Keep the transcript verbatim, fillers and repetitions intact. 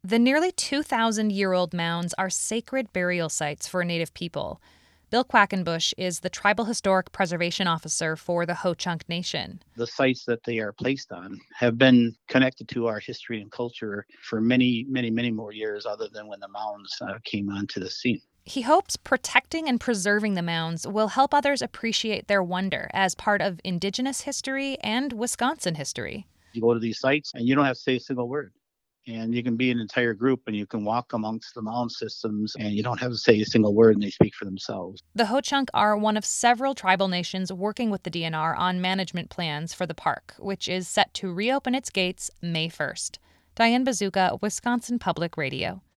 The nearly two thousand year old mounds are sacred burial sites for Native people. Bill Quackenbush is the Tribal Historic Preservation Officer for the Ho-Chunk Nation. The sites that they are placed on have been connected to our history and culture for many, many, many more years other than when the mounds uh, came onto the scene. He hopes protecting and preserving the mounds will help others appreciate their wonder as part of Indigenous history and Wisconsin history. You go to these sites and you don't have to say a single word. And you can be an entire group and you can walk amongst the mound systems and you don't have to say a single word and they speak for themselves. The Ho-Chunk are one of several tribal nations working with the D N R on management plans for the park, which is set to reopen its gates May first. Diane Bazooka, Wisconsin Public Radio.